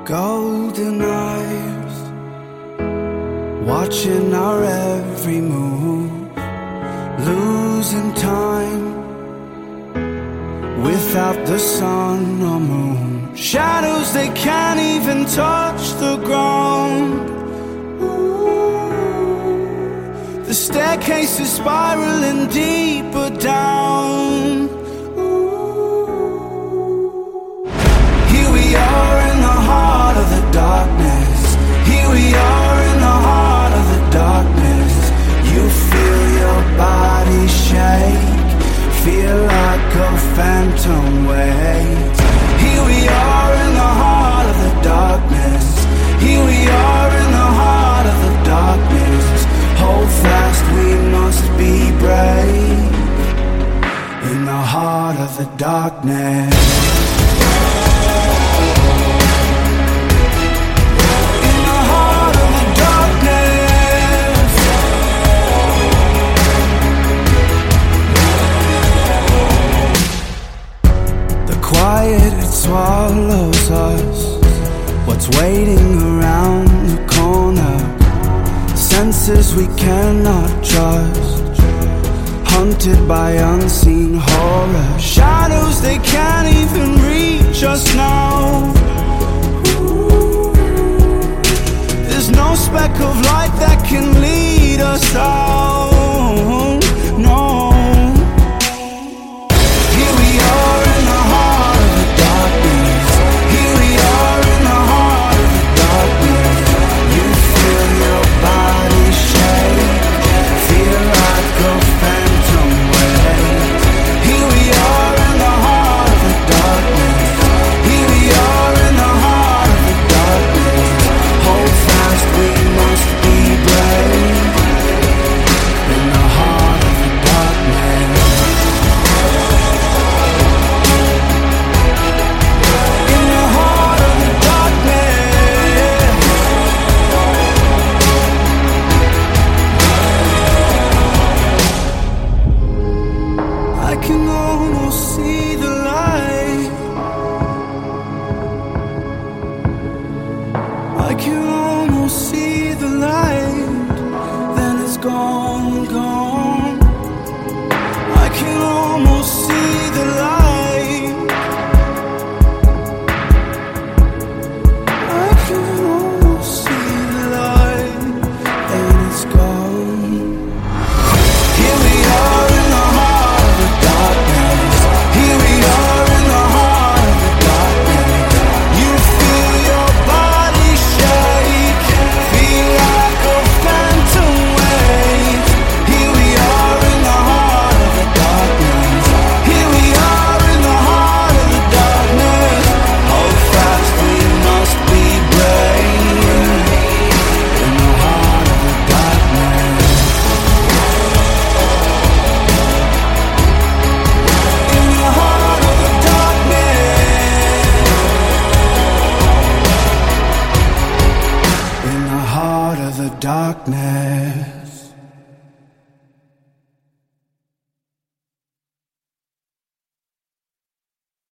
Golden eyes, watching our every move, losing time without the sun or moon. Shadows, they can't even touch the ground. Ooh, the staircase is spiraling deeper down. Here we are in the heart of the darkness. Here we are in the heart of the darkness. You feel your body shake, feel like a phantom waits. Here we are in the heart of the darkness. Here we are in the heart of the darkness. Hold fast, we must be brave. In the heart of the darkness. Quiet, it swallows us. What's waiting around the corner? Senses we cannot trust, hunted by unseen horror. Shadows, they can't even reach us now. There's no speck of light that can lead us out. No. Here we are in the heart of the darkness. Here we are in the heart of the darkness. You feel your body shake, feel like a phantom waits. Here we are in the heart of the darkness. Here we are in the heart of the darkness. Hold fast, we must be brave. In the heart of the darkness. I can almost see the light. I can almost see the light. Then it's gone, gone. I can almost see the light. I can almost see the light. Then it's gone. Here we are in the heart of the darkness. Here we are in the heart of the darkness. You feel your body shake, feel like a phantom waits. Here we are in the heart of the darkness. Here we are in the heart of the darkness. Hold fast, we must be brave. In the heart of the darkness. In the heart of the darkness. In the heart of the darkness.